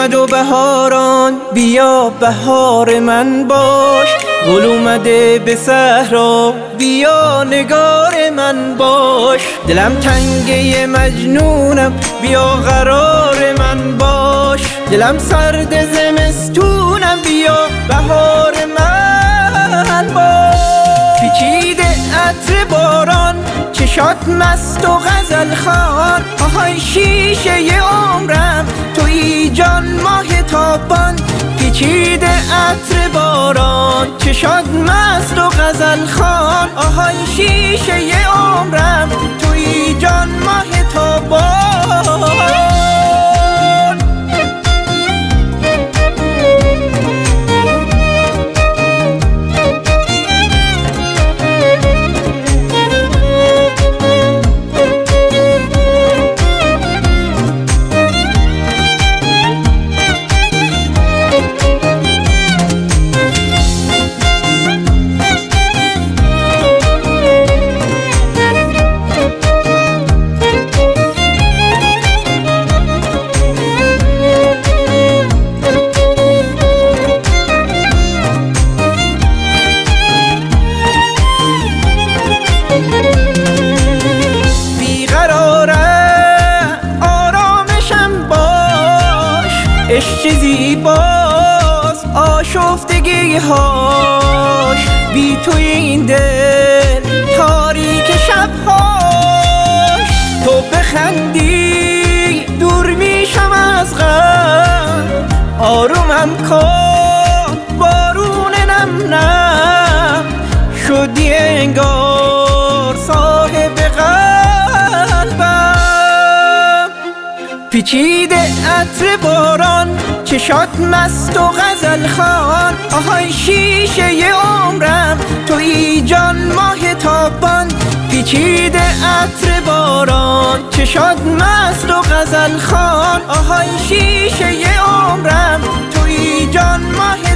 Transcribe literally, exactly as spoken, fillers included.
اومد و بهاران، بیا بهار من باش. گل اومده به صحرا، بیا نگار من باش. دلم تنگه مجنونم، بیا قرار من باش. دلم سرد زمستونم، بیا بهار من باش. پیچیده عطر باران، چشات مست و غزل خوان. آهای شیشه ی عمرم، تویی جان ماه تابان. پیچیده عطر باران، چشات مست و غزل خوان. آهای شیشه ی عمرم، تویی جان ماه تابان. عشق زیباست آشفتگی هاش، بی توی این دل تاریک شبهاش. تو بخندی دور میشم از غم، آرومم کن بارون نم نم. شدی انگار صاحب قلبم. پیچیده عطر باران، چشات مست و غزل خوان. آهای شیشه ی عمرم، تویی جان ماه تابان. پیچیده عطر باران، چشات مست و غزل خوان. آهای شیشه ی عمرم، تویی جان ماه